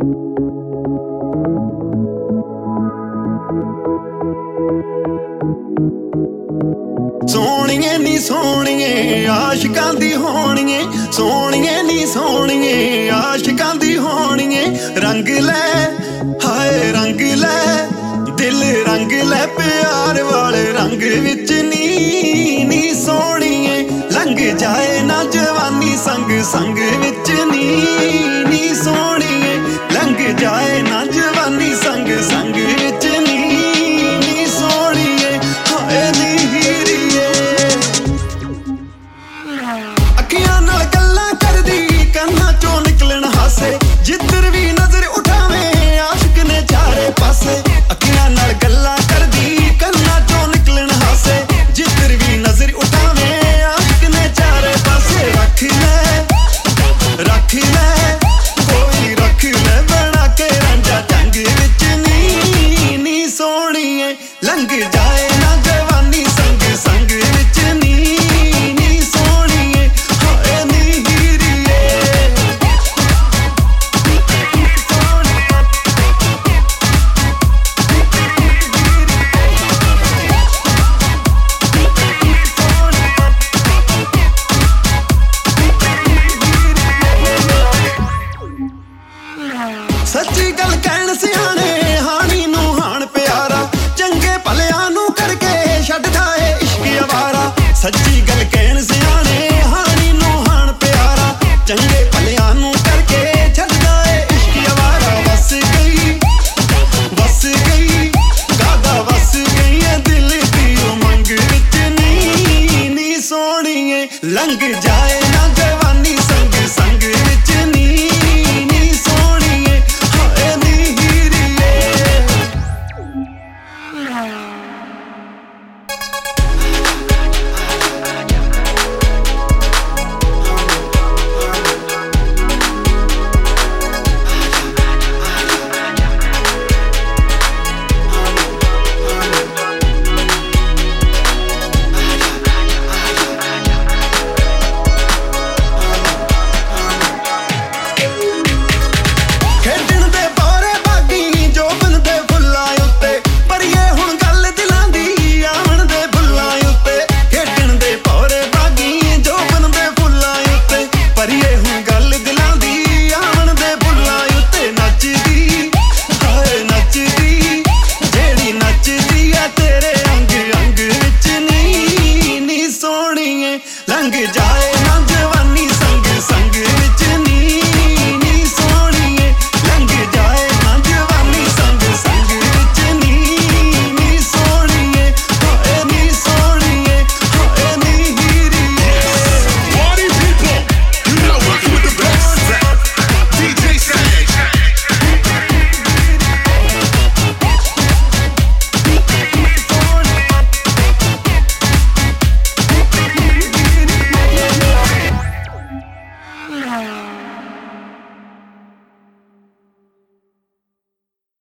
सोहणिए नी सोहणिए आशिकां दी होणिए, सोहणिए नी सोहणिए आशिकां दी होणिए। रंग लै हाय रंग लै दिल रंग लै प्यार वाले रंग विच नी सोहणिए। लंघ जाए ना जवानी संग संग विच नी सोहणिए। लंघ जाए ना जवानी संग संग विच नी सोहणिए। हाय नी हीरीए अखियां नाल गल्लां करदी कन्नां चों निकलण हासे, जिधर भी नजर उठावे आशिक ने चारे पासे। अखियां नाल गल्लां करदी कन्नां चों निकलण हासे, जिधर भी नजर उठावे आशिक ने चारे पासे। रख ले कोई रख ले बना के रांझा जंग विच नी सोहणिए। लंघ जाए ना जवानी संग संग विच नी सोहणिए। हाय नी हीरीए सच्ची गल कहण सियाणे हानी नूं हाण प्यारा, चंगे भलियां नूं करके छड्डदा ए इश्क अवारा। सच्ची गल कहण सियाणे हानी नूं हाण प्यारा, चंगे भलियां नूं करके छड्डदा ए इश्क अवारा। वस गई गादा वस गई है दिल दी उमंग विच नी सोहणिए। लंघ जाए ना जवानी संग संग विच नी सोहणिए। हाय नी हीरीए खेडण दे बारे बागी जोबन दे फुल्लां उत्ते, परिए हुण गल दिलां दी आवन दे बुल्लां उत्ते। खेडण दे बारे बागी जोबन दे फुल्लां उत्ते, परिए हुण गल दिलां दी आवन दे बुल्लां उत्ते। नचदी हाय नचदी जेड़ी नचदी आ तेरे अंग अंग विच नी सोहणिए। लंघ जाए